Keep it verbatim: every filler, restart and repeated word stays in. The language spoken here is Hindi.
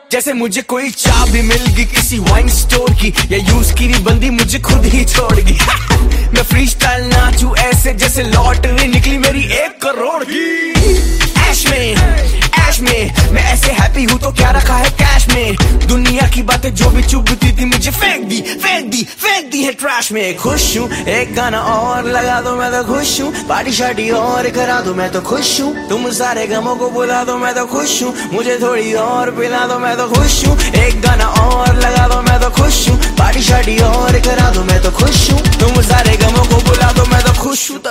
जैसे मुझे कोई चाबी मिल गई किसी वाइन स्टोर की, या यूज की बंदी मुझे खुद ही छोड़गी। मैं फ्री स्टाइल नाचू ऐसे जैसे लॉटरी निकली मेरी एक करोड़ की। ऐश में ऐश में मैं ऐसे हैप्पी हूँ तो क्या रखा है कैश में। दुनिया की बातें जो भी चुभती थी मुझे फेंक दी फेंक दी फेंक दी है ट्रैश में। खुश हूँ एक गाना और लगा दो मैं तो खुश हूँ, पार्टी शार्टी और करा दो मैं तो खुश हूँ, तुम सारे गमों को बुला दो मैं तो खुश हूँ, मुझे थोड़ी और पिला दो मैं तो खुश हूँ। एक गाना और लगा दो मैं तो खुश हूँ, पार्टी शार्टी और करा दो मैं तो खुश हूँ, तुम सारे गमों को बुला दो मैं तो खुश हूँ।